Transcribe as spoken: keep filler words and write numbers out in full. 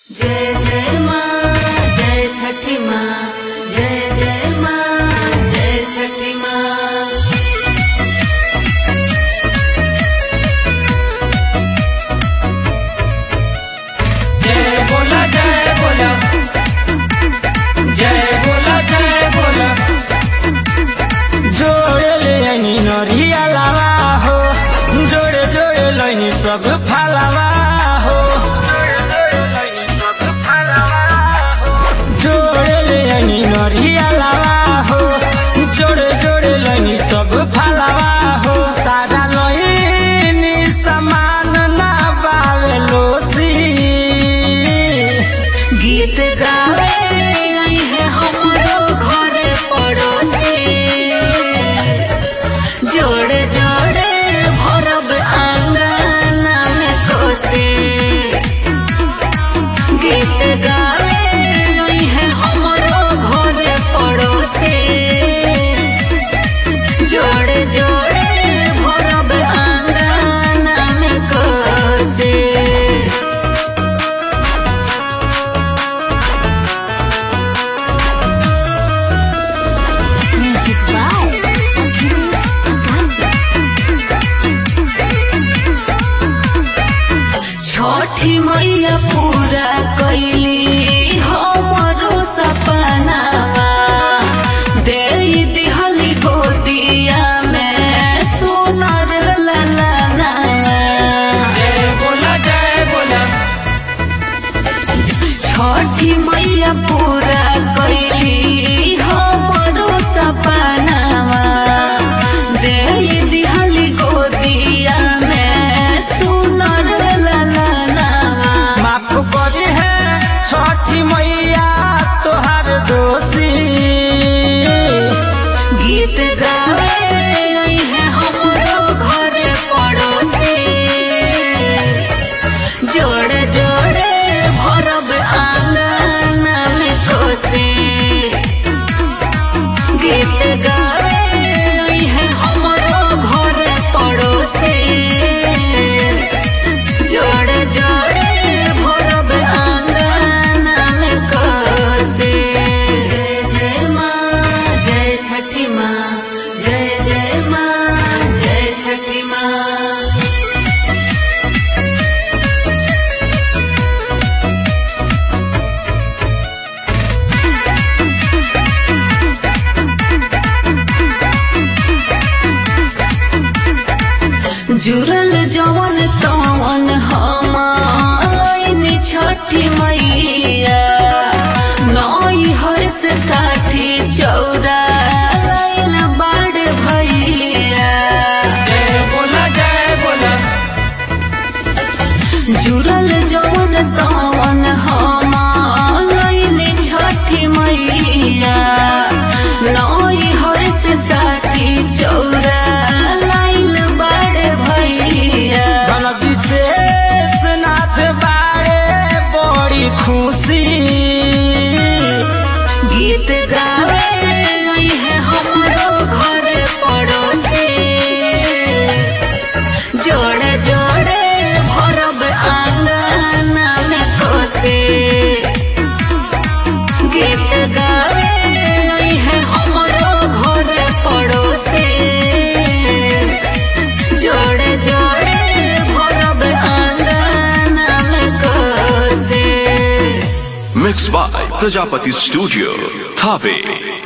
जय जय माँ जय छठी माँ, जय जय माँ जय छठी माँ। जय बोला जय बोला जय बोला जय बोला। जोड़े ले नरिया लावा हो, जोड़े जोड़े लैनी सब फलावा हो, जोड़े ले नरिया लावा हो, जोड़े जोड़े लैनी सब फलावा हो। सारा लैनी समान ना बावे लोसी, गीत गावे आई है हमरो घर पड़ोसी, जोड़े जोड़े भरब आंगना में कोसी। गीत गावे आई है हमरो घर पड़ोसी, जोड़े जोड़े भरब आंगना में कोसी। छठी मैया पूरा कैली हमरो सपनावा, दे दिहली गोदिया में सुनर ललनावा। जय बोला जय बोला छठी मैया पूरा कैली हमरो सपनावा, दे दिहली गोदिया में सुनर ललनावा। माफ करी है छठी मैया तोहार दोषी, गीत गावे आई है हमरो घर पड़ोसी, जोड़े जोड़े भरब आंगना में कोसी। गीत गावे आई है हमरो घर पड़ोसी, जोड़े जोड़े भरब आंगना में कोसी। जय जय माँ जय छठी माँ, जय जय माँ जय छठी माँ। जुरल जवन तवन हमारी छठी मैया, नई हर से साठी चौरा लाइल बाड़ भैया। जय बोला जय बोला जुरल जवन तवन हमारी छठी मैया, नई हर से साठी चौरा लाइल बाड़ भैया। गलती से नाथ बारे बड़ी खुशी, गीत गावे आई है हमरो घर पड़ोसी, जोड़े जोड़े भरब आंगना में कोसी। गीत गावे आई है हमरो घर पड़ोसी, जोड़े जोड़े भरब आंगना में कोसी। Mixed by Prajapati Studio, Thave.